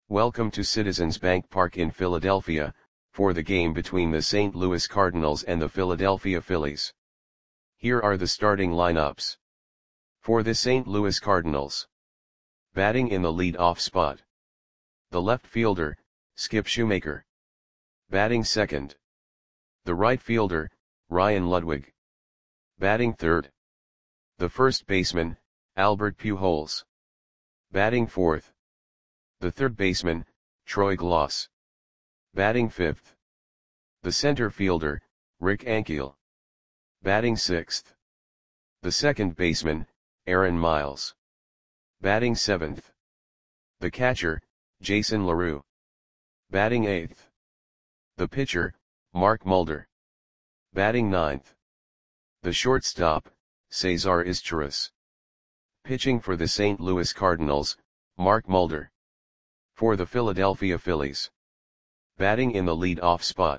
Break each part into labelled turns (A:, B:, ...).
A: Welcome to Citizens Bank Park in Philadelphia, for the game between the St. Louis Cardinals and the Philadelphia Phillies. Here are the starting lineups. For the St. Louis Cardinals. Batting in the lead-off spot. The left fielder, Skip Schumaker. Batting second. The right fielder, Ryan Ludwig. Batting third. The first baseman, Albert Pujols. Batting fourth. The third baseman, Troy Glaus. Batting fifth. The center fielder, Rick Ankiel. Batting sixth. The second baseman, Aaron Miles. Batting seventh. The catcher, Jason LaRue. Batting eighth. The pitcher, Mark Mulder. Batting ninth. The shortstop, Cesar Izturis. Pitching for the St. Louis Cardinals, Mark Mulder. For the Philadelphia Phillies. Batting in the lead-off spot.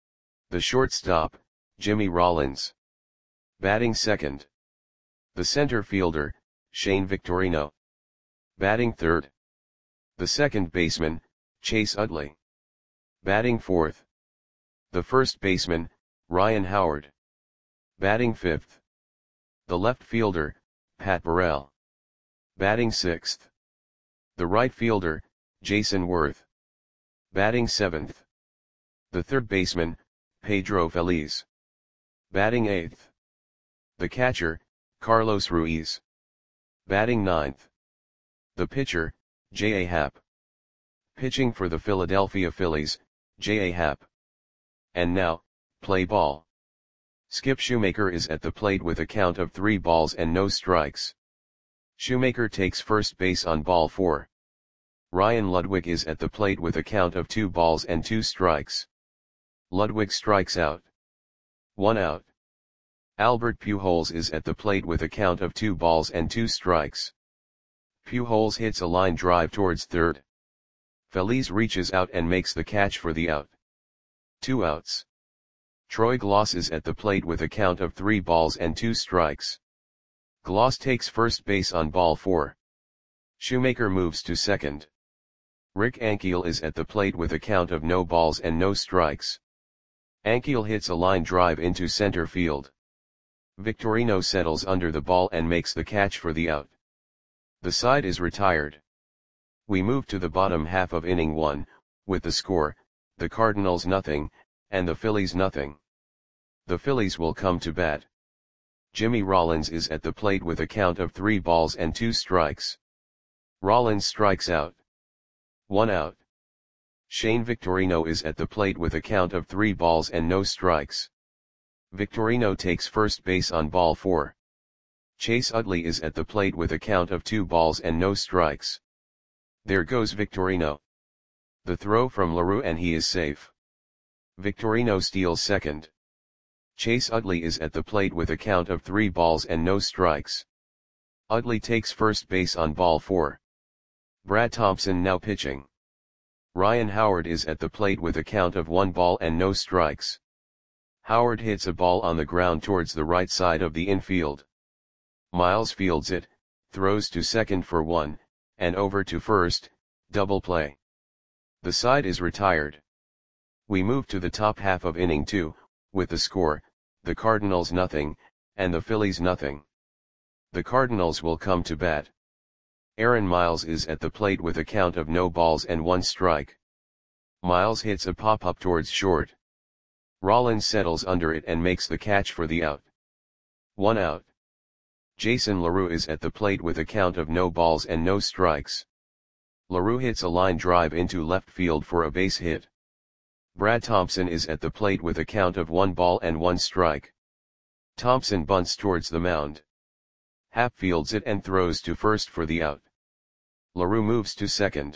A: The shortstop, Jimmy Rollins. Batting second. The center fielder, Shane Victorino. Batting third. The second baseman, Chase Utley. Batting fourth. The first baseman, Ryan Howard. Batting fifth. The left fielder, Pat Burrell. Batting sixth. The right fielder, Jason Worth. Batting seventh. The third baseman, Pedro Feliz. Batting eighth. The catcher, Carlos Ruiz. Batting ninth. The pitcher, J.A. Happ. Pitching for the Philadelphia Phillies, J.A. Happ. And now, play ball. Skip Schumaker is at the plate with a count of 3 balls and no strikes. Schumaker takes first base on ball 4. Ryan Ludwig is at the plate with a count of 2 balls and 2 strikes. Ludwig strikes out. 1 out. Albert Pujols is at the plate with a count of 2 balls and 2 strikes. Pujols hits a line drive towards third. Feliz reaches out and makes the catch for the out. 2 outs. Troy Glaus is at the plate with a count of 3 balls and 2 strikes. Glaus takes first base on ball 4. Schumaker moves to second. Rick Ankiel is at the plate with a count of no balls and no strikes. Ankiel hits a line drive into center field. Victorino settles under the ball and makes the catch for the out. The side is retired. We move to the bottom half of inning 1, with the score, the Cardinals nothing, and the Phillies nothing. The Phillies will come to bat. Jimmy Rollins is at the plate with a count of 3 balls and 2 strikes. Rollins strikes out. 1 out. Shane Victorino is at the plate with a count of 3 balls and no strikes. Victorino takes first base on ball 4. Chase Utley is at the plate with a count of 2 balls and no strikes. There goes Victorino. The throw from LaRue and he is safe. Victorino steals second. Chase Utley is at the plate with a count of 3 balls and no strikes. Utley takes first base on ball 4. Brad Thompson now pitching. Ryan Howard is at the plate with a count of 1 ball and no strikes. Howard hits a ball on the ground towards the right side of the infield. Miles fields it, throws to second for 1, and over to first, double play. The side is retired. We move to the top half of inning 2, with the score, the Cardinals nothing, and the Phillies nothing. The Cardinals will come to bat. Aaron Miles is at the plate with a count of no balls and 1 strike. Miles hits a pop-up towards short. Rollins settles under it and makes the catch for the out. 1 out. Jason LaRue is at the plate with a count of no balls and no strikes. LaRue hits a line drive into left field for a base hit. Brad Thompson is at the plate with a count of 1 ball and 1 strike. Thompson bunts towards the mound. Happ fields it and throws to first for the out. LaRue moves to second.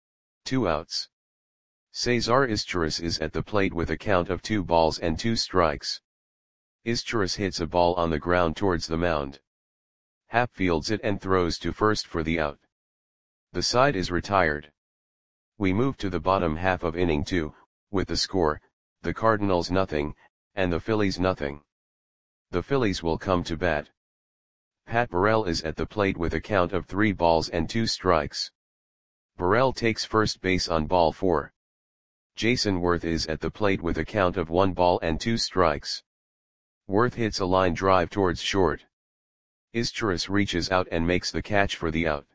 A: 2 outs. Cesar Izturis is at the plate with a count of 2 balls and 2 strikes. Izturis hits a ball on the ground towards the mound. Happ fields it and throws to first for the out. The side is retired. We move to the bottom half of inning 2, with the score, the Cardinals nothing, and the Phillies nothing. The Phillies will come to bat. Pat Burrell is at the plate with a count of 3 balls and 2 strikes. Burrell takes first base on ball 4. Jason Worth is at the plate with a count of 1 ball and 2 strikes. Worth hits a line drive towards short. Izturis reaches out and makes the catch for the out.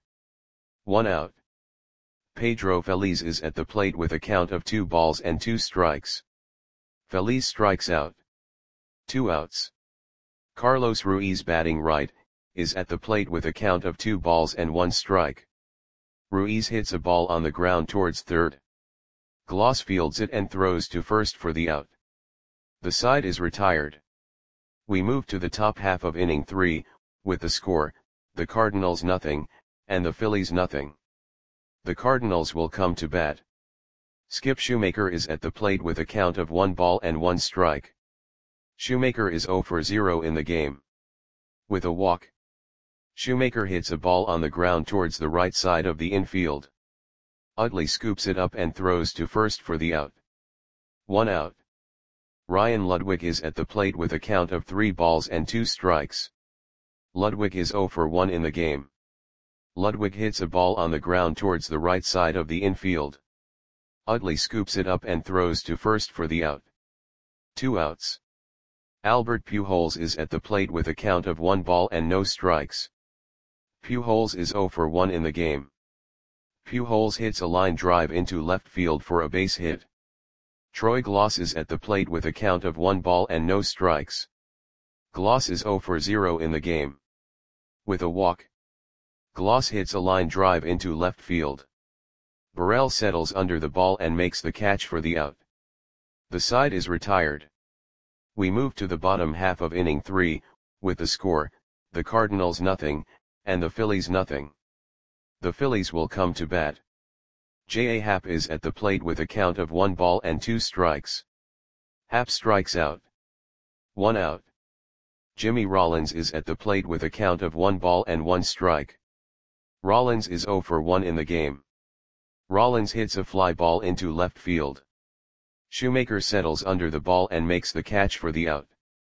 A: 1 out. Pedro Feliz is at the plate with a count of 2 balls and 2 strikes. Feliz strikes out. 2 outs. Carlos Ruiz, batting right, is at the plate with a count of 2 balls and 1 strike. Ruiz hits a ball on the ground towards third. Gloss fields it and throws to first for the out. The side is retired. We move to the top half of inning 3, with the score, the Cardinals nothing, and the Phillies nothing. The Cardinals will come to bat. Skip Shoemaker is at the plate with a count of 1 ball and 1 strike. Shoemaker is 0 for 0 in the game. With a walk, Shoemaker hits a ball on the ground towards the right side of the infield. Utley scoops it up and throws to first for the out. 1 out. Ryan Ludwig is at the plate with a count of 3 balls and 2 strikes. Ludwig is 0 for 1 in the game. Ludwig hits a ball on the ground towards the right side of the infield. Utley scoops it up and throws to first for the out. 2 outs. Albert Pujols is at the plate with a count of 1 ball and no strikes. Pujols is 0 for 1 in the game. Pujols hits a line drive into left field for a base hit. Troy Gloss is at the plate with a count of 1 ball and no strikes. Gloss is 0 for 0 in the game. With a walk, Gloss hits a line drive into left field. Burrell settles under the ball and makes the catch for the out. The side is retired. We move to the bottom half of inning 3, with the score, the Cardinals nothing, and the Phillies nothing. The Phillies will come to bat. J.A. Happ is at the plate with a count of 1 ball and 2 strikes. Happ strikes out. 1 out. Jimmy Rollins is at the plate with a count of 1 ball and 1 strike. Rollins is 0 for 1 in the game. Rollins hits a fly ball into left field. Shoemaker settles under the ball and makes the catch for the out.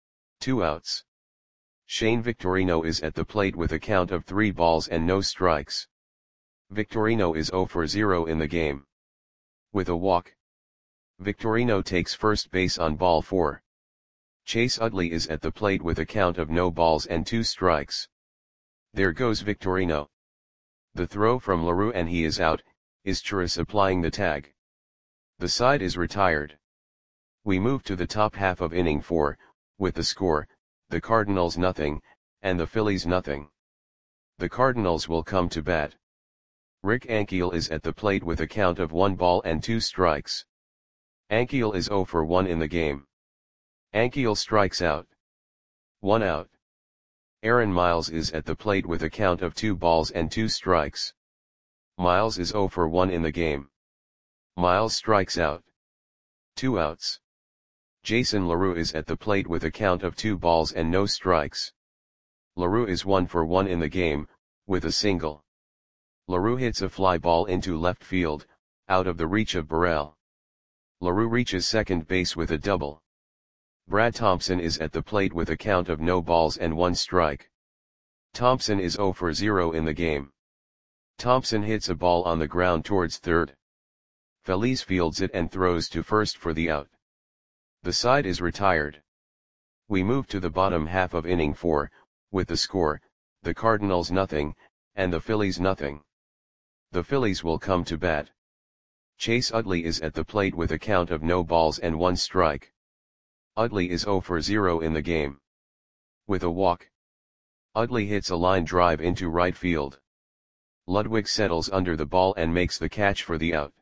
A: 2 outs. Shane Victorino is at the plate with a count of 3 balls and no strikes. Victorino is 0 for 0 in the game. With a walk, Victorino takes first base on ball 4. Chase Utley is at the plate with a count of no balls and 2 strikes. There goes Victorino. The throw from LaRue and he is out, Izturis applying the tag. The side is retired. We move to the top half of inning 4, with the score, the Cardinals nothing, and the Phillies nothing. The Cardinals will come to bat. Rick Ankiel is at the plate with a count of 1 ball and 2 strikes. Ankiel is 0 for 1 in the game. Ankiel strikes out. 1 out. Aaron Miles is at the plate with a count of 2 balls and 2 strikes. Miles is 0 for 1 in the game. Miles strikes out. 2 outs. Jason LaRue is at the plate with a count of 2 balls and no strikes. LaRue is 1 for 1 in the game, with a single. LaRue hits a fly ball into left field, out of the reach of Burrell. LaRue reaches second base with a double. Brad Thompson is at the plate with a count of no balls and 1 strike. Thompson is 0 for 0 in the game. Thompson hits a ball on the ground towards third. Feliz fields it and throws to first for the out. The side is retired. We move to the bottom half of inning 4, with the score, the Cardinals nothing, and the Phillies nothing. The Phillies will come to bat. Chase Utley is at the plate with a count of no balls and 1 strike. Utley is 0 for 0 in the game. With a walk, Utley hits a line drive into right field. Ludwig settles under the ball and makes the catch for the out.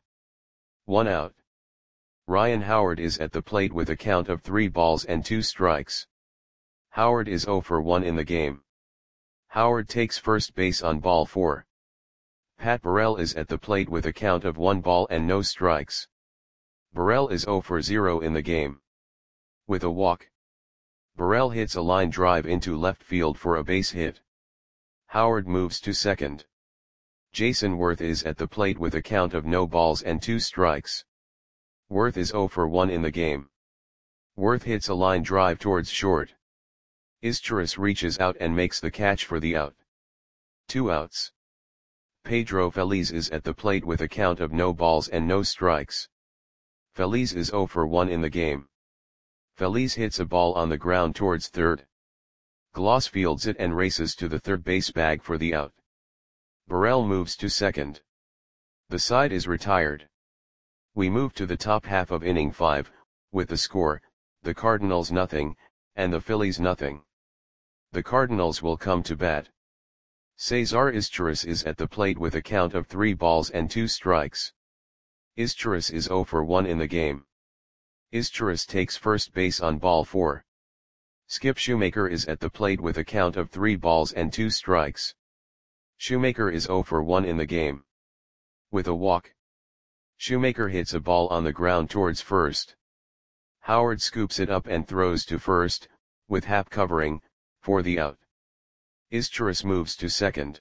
A: 1 out. Ryan Howard is at the plate with a count of 3 balls and 2 strikes. Howard is 0 for 1 in the game. Howard takes first base on ball 4. Pat Burrell is at the plate with a count of 1 ball and no strikes. Burrell is 0 for 0 in the game. With a walk, Burrell hits a line drive into left field for a base hit. Howard moves to second. Jason Worth is at the plate with a count of no balls and 2 strikes. Worth is 0 for 1 in the game. Worth hits a line drive towards short. Izturis reaches out and makes the catch for the out. 2 outs. Pedro Feliz is at the plate with a count of no balls and no strikes. Feliz is 0 for 1 in the game. Feliz hits a ball on the ground towards third. Gloss fields it and races to the third base bag for the out. Burrell moves to second. The side is retired. We move to the top half of inning 5, with the score, the Cardinals nothing, and the Phillies nothing. The Cardinals will come to bat. Cesar Izturis is at the plate with a count of 3 balls and 2 strikes. Izturis is 0 for 1 in the game. Izturis takes first base on ball 4. Skip Shoemaker is at the plate with a count of 3 balls and 2 strikes. Shoemaker is 0 for 1 in the game. With a walk. Shoemaker hits a ball on the ground towards first. Howard scoops it up and throws to first, with Happ covering, for the out. Izturis moves to second.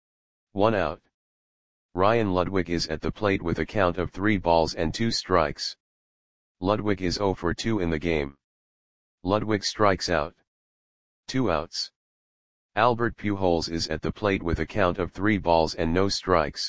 A: 1 out. Ryan Ludwig is at the plate with a count of 3 balls and 2 strikes. Ludwig is 0 for 2 in the game. Ludwig strikes out. 2 outs. Albert Pujols is at the plate with a count of 3 balls and no strikes.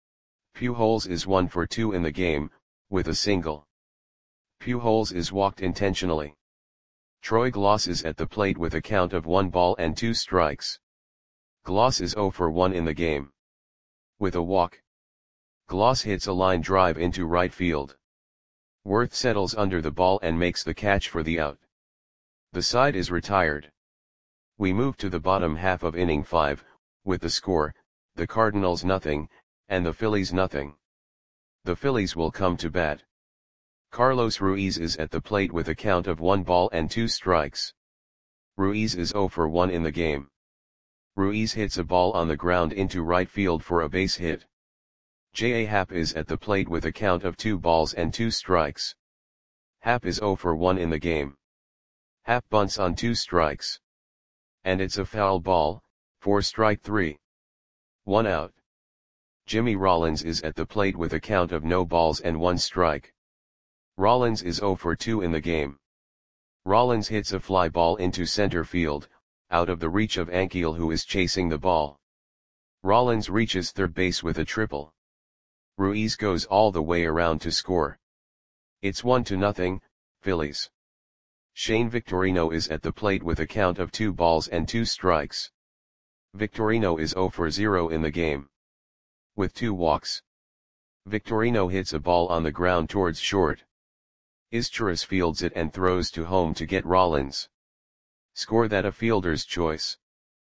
A: Pujols is 1 for 2 in the game, with a single. Pujols is walked intentionally. Troy Gloss is at the plate with a count of 1 ball and 2 strikes. Gloss is 0 for 1 in the game. With a walk. Gloss hits a line drive into right field. Worth settles under the ball and makes the catch for the out. The side is retired. We move to the bottom half of inning 5, with the score, the Cardinals nothing, and the Phillies nothing. The Phillies will come to bat. Carlos Ruiz is at the plate with a count of 1 ball and 2 strikes. Ruiz is 0 for 1 in the game. Ruiz hits a ball on the ground into right field for a base hit. J.A. Happ is at the plate with a count of 2 balls and 2 strikes. Happ is 0 for 1 in the game. Happ bunts on 2 strikes. And it's a foul ball, for strike 3. 1 out. Jimmy Rollins is at the plate with a count of no balls and 1 strike. Rollins is 0 for 2 in the game. Rollins hits a fly ball into center field, out of the reach of Ankiel, who is chasing the ball. Rollins reaches third base with a triple. Ruiz goes all the way around to score. It's 1-0, Phillies. Shane Victorino is at the plate with a count of 2 balls and 2 strikes. Victorino is 0 for 0 in the game. With 2 walks. Victorino hits a ball on the ground towards short. Izturis fields it and throws to home to get Rollins. Score that a fielder's choice.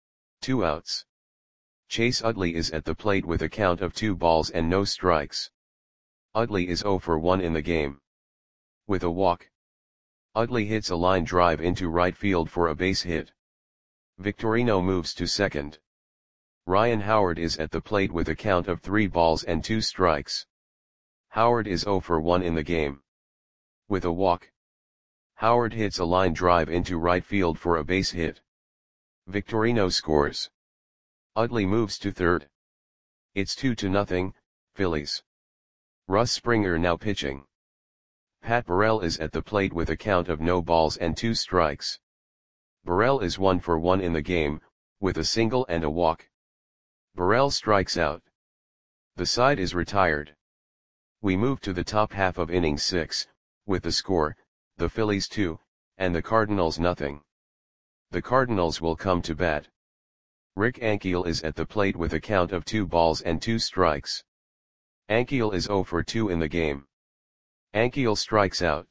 A: 2 outs. Chase Utley is at the plate with a count of 2 balls and no strikes. Utley is 0 for 1 in the game. With a walk. Utley hits a line drive into right field for a base hit. Victorino moves to second. Ryan Howard is at the plate with a count of 3 balls and 2 strikes. Howard is 0 for 1 in the game. With a walk. Howard hits a line drive into right field for a base hit. Victorino scores. Utley moves to third. It's 2-0, Phillies. Russ Springer now pitching. Pat Burrell is at the plate with a count of no balls and 2 strikes. Burrell is 1 for 1 in the game, with a single and a walk. Burrell strikes out. The side is retired. We move to the top half of inning 6, with the score, the Phillies 2, and the Cardinals nothing. The Cardinals will come to bat. Rick Ankiel is at the plate with a count of 2 balls and 2 strikes. Ankiel is 0 for 2 in the game. Ankiel strikes out.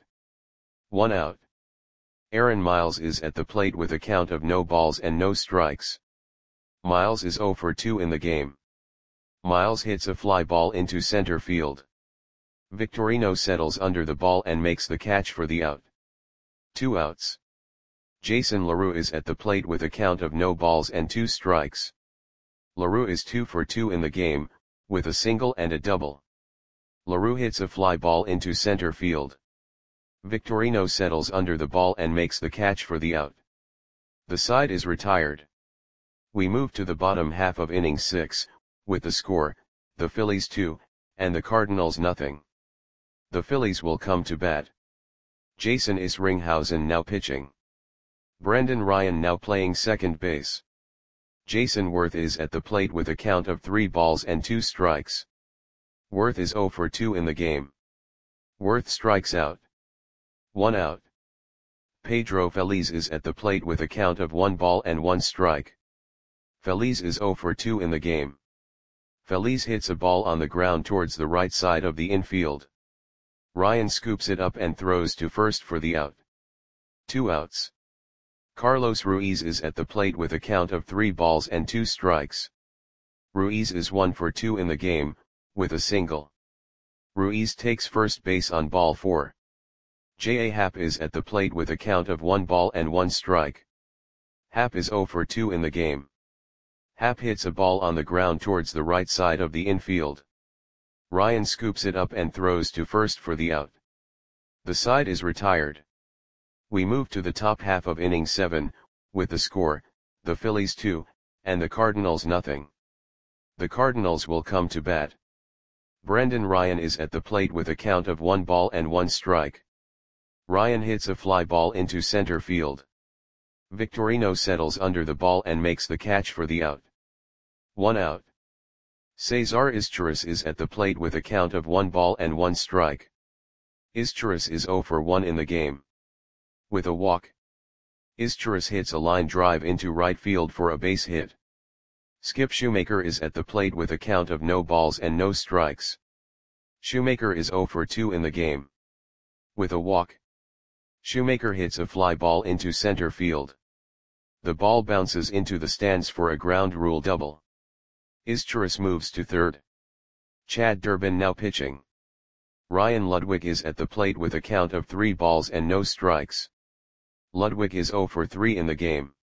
A: 1 out. Aaron Miles is at the plate with a count of no balls and no strikes. Miles is 0 for 2 in the game. Miles hits a fly ball into center field. Victorino settles under the ball and makes the catch for the out. 2 outs. Jason LaRue is at the plate with a count of no balls and 2 strikes. LaRue is 2 for 2 in the game, with a single and a double. LaRue hits a fly ball into center field. Victorino settles under the ball and makes the catch for the out. The side is retired. We move to the bottom half of inning 6, with the score, the Phillies 2, and the Cardinals nothing. The Phillies will come to bat. Jason Isringhausen now pitching. Brendan Ryan now playing second base. Jason Worth is at the plate with a count of 3 balls and 2 strikes. Worth is 0 for 2 in the game. Worth strikes out. 1 out. Pedro Feliz is at the plate with a count of 1 ball and 1 strike. Feliz is 0 for 2 in the game. Feliz hits a ball on the ground towards the right side of the infield. Ryan scoops it up and throws to first for the out. 2 outs. Carlos Ruiz is at the plate with a count of 3 balls and 2 strikes. Ruiz is 1 for 2 in the game, with a single. Ruiz takes first base on ball 4. J.A. Happ is at the plate with a count of 1 ball and 1 strike. Happ is 0 for 2 in the game. Happ hits a ball on the ground towards the right side of the infield. Ryan scoops it up and throws to first for the out. The side is retired. We move to the top half of inning 7, with the score, the Phillies 2, and the Cardinals nothing. The Cardinals will come to bat. Brendan Ryan is at the plate with a count of 1 ball and 1 strike. Ryan hits a fly ball into center field. Victorino settles under the ball and makes the catch for the out. 1 out. Cesar Izturis is at the plate with a count of 1 ball and 1 strike. Izturis is 0 for 1 in the game. With a walk, Izturis hits a line drive into right field for a base hit. Skip Shoemaker is at the plate with a count of no balls and no strikes. Shoemaker is 0 for 2 in the game. With a walk, Shoemaker hits a fly ball into center field. The ball bounces into the stands for a ground rule double. Izturis moves to third. Chad Durbin now pitching. Ryan Ludwig is at the plate with a count of 3 balls and no strikes. Ludwig is 0 for 3 in the game.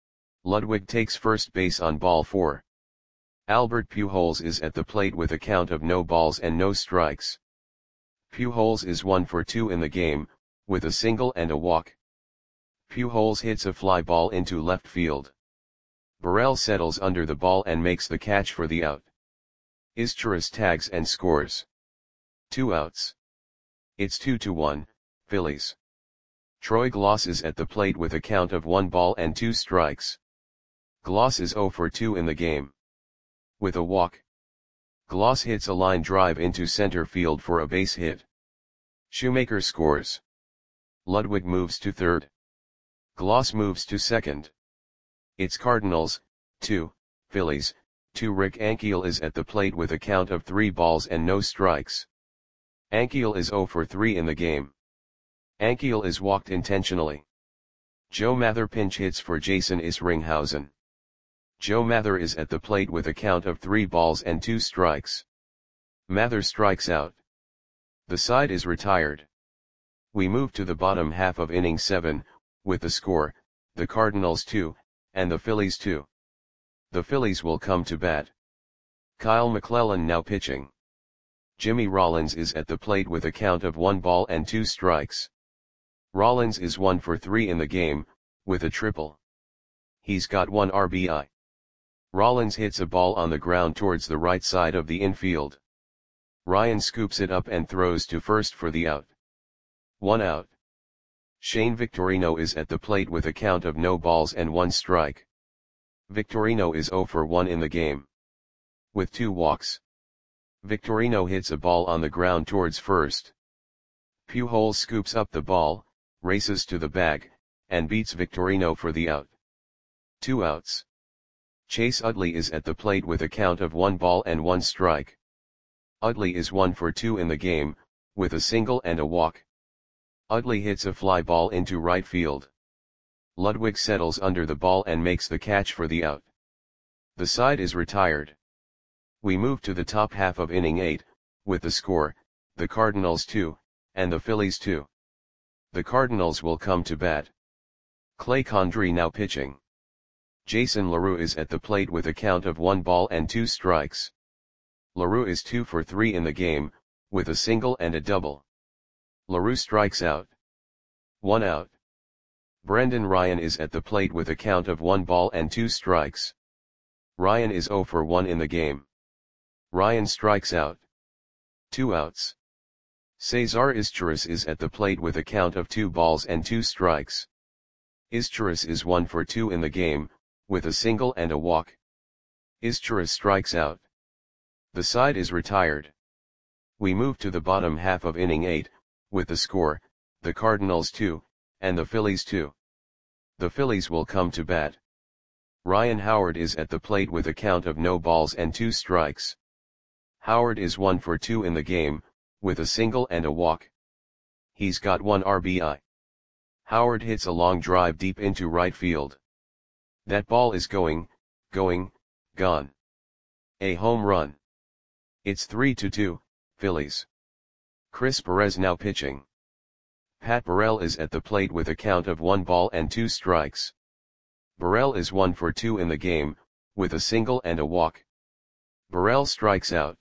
A: Ludwig takes first base on ball 4. Albert Pujols is at the plate with a count of no balls and no strikes. Pujols is 1 for 2 in the game, with a single and a walk. Pujols hits a fly ball into left field. Burrell settles under the ball and makes the catch for the out. Izturis tags and scores. 2 outs. It's 2-1, Phillies. Troy Glaus is at the plate with a count of 1 ball and 2 strikes. Glaus is 0 for 2 in the game. With a walk, Glaus hits a line drive into center field for a base hit. Shoemaker scores. Ludwig moves to third. Glaus moves to second. It's Cardinals, 2, Phillies, 2. Rick Ankiel is at the plate with a count of 3 balls and no strikes. Ankiel is 0 for 3 in the game. Ankiel is walked intentionally. Joe Mather pinch hits for Jason Isringhausen. Joe Mather is at the plate with a count of 3 balls and 2 strikes. Mather strikes out. The side is retired. We move to the bottom half of inning 7, with the score, the Cardinals 2, and the Phillies 2. The Phillies will come to bat. Kyle McClellan now pitching. Jimmy Rollins is at the plate with a count of 1 ball and 2 strikes. Rollins is 1 for 3 in the game, with a triple. He's got 1 RBI. Rollins hits a ball on the ground towards the right side of the infield. Ryan scoops it up and throws to first for the out. 1 out. Shane Victorino is at the plate with a count of no balls and 1 strike. Victorino is 0 for 1 in the game. With 2 walks, Victorino hits a ball on the ground towards first. Pujols scoops up the ball, races to the bag, and beats Victorino for the out. 2 outs. Chase Utley is at the plate with a count of 1 ball and 1 strike. Utley is 1 for 2 in the game, with a single and a walk. Utley hits a fly ball into right field. Ludwig settles under the ball and makes the catch for the out. The side is retired. We move to the top half of inning 8, with the score, the Cardinals 2, and the Phillies 2. The Cardinals will come to bat. Clay Condrey now pitching. Jason LaRue is at the plate with a count of 1 ball and 2 strikes. LaRue is 2 for 3 in the game, with a single and a double. LaRue strikes out. 1 out. Brendan Ryan is at the plate with a count of 1 ball and 2 strikes. Ryan is 0 for 1 in the game. Ryan strikes out. 2 outs. Cesar Izturis is at the plate with a count of 2 balls and 2 strikes. Izturis is 1 for 2 in the game, with a single and a walk. Izturis strikes out. The side is retired. We move to the bottom half of inning 8, with the score, the Cardinals 2, and the Phillies 2. The Phillies will come to bat. Ryan Howard is at the plate with a count of no balls and 2 strikes. Howard is 1 for 2 in the game, with a single and a walk. He's got 1 RBI. Howard hits a long drive deep into right field. That ball is going, gone. A home run. It's 3-2, Phillies. Chris Perez now pitching. Pat Burrell is at the plate with a count of 1 ball and 2 strikes. Burrell is 1 for 2 in the game, with a single and a walk. Burrell strikes out.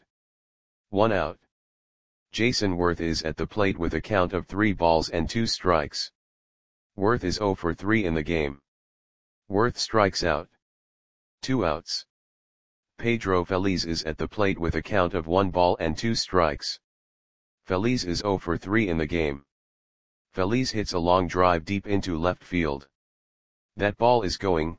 A: 1 out. Jason Worth is at the plate with a count of 3 balls and 2 strikes. Worth is 0 for 3 in the game. Worth strikes out. 2 outs. Pedro Feliz is at the plate with a count of 1 ball and 2 strikes. Feliz is 0 for 3 in the game. Feliz hits a long drive deep into left field. That ball is going,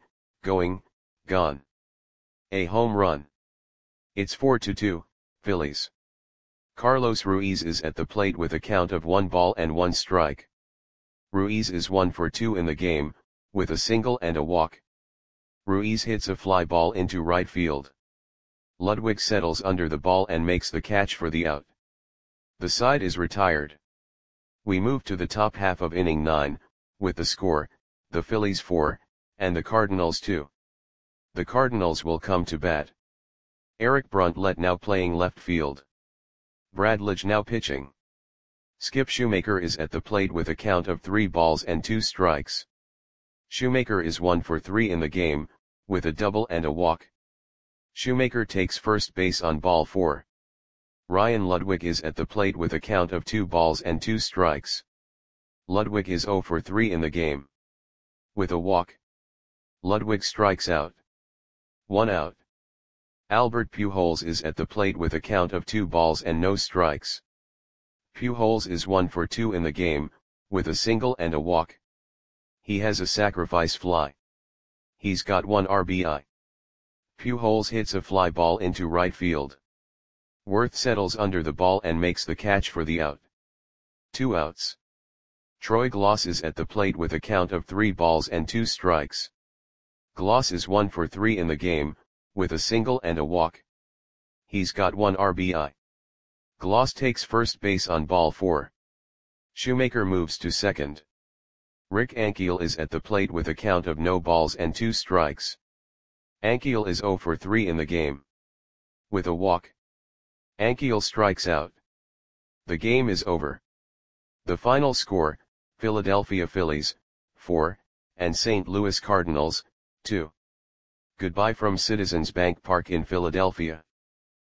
A: gone. A home run. It's 4-2, Phillies. Carlos Ruiz is at the plate with a count of 1 ball and 1 strike. Ruiz is 1 for 2 in the game, with a single and a walk. Ruiz hits a fly ball into right field. Ludwig settles under the ball and makes the catch for the out. The side is retired. We move to the top half of inning 9, with the score, the Phillies 4, and the Cardinals 2. The Cardinals will come to bat. Eric Bruntlett now playing left field. Brad Lidge now pitching. Skip Shoemaker is at the plate with a count of 3 balls and 2 strikes. Shoemaker is 1 for 3 in the game, with a double and a walk. Shoemaker takes first base on ball 4. Ryan Ludwig is at the plate with a count of 2 balls and 2 strikes. Ludwig is 0 for 3 in the game. With a walk. Ludwig strikes out. 1 out. Albert Pujols is at the plate with a count of 2 balls and no strikes. Pujols is 1 for 2 in the game, with a single and a walk. He has a sacrifice fly. He's got 1 RBI. Pujols hits a fly ball into right field. Worth settles under the ball and makes the catch for the out. 2 outs. Troy Glaus is at the plate with a count of 3 balls and 2 strikes. Glaus is 1 for 3 in the game, with a single and a walk. He's got 1 RBI. Glaus takes first base on ball 4. Shoemaker moves to second. Rick Ankiel is at the plate with a count of no balls and 2 strikes. Ankiel is 0 for 3 in the game. With a walk. Ankiel strikes out. The game is over. The final score, Philadelphia Phillies, 4, and St. Louis Cardinals, 2. Goodbye from Citizens Bank Park in Philadelphia.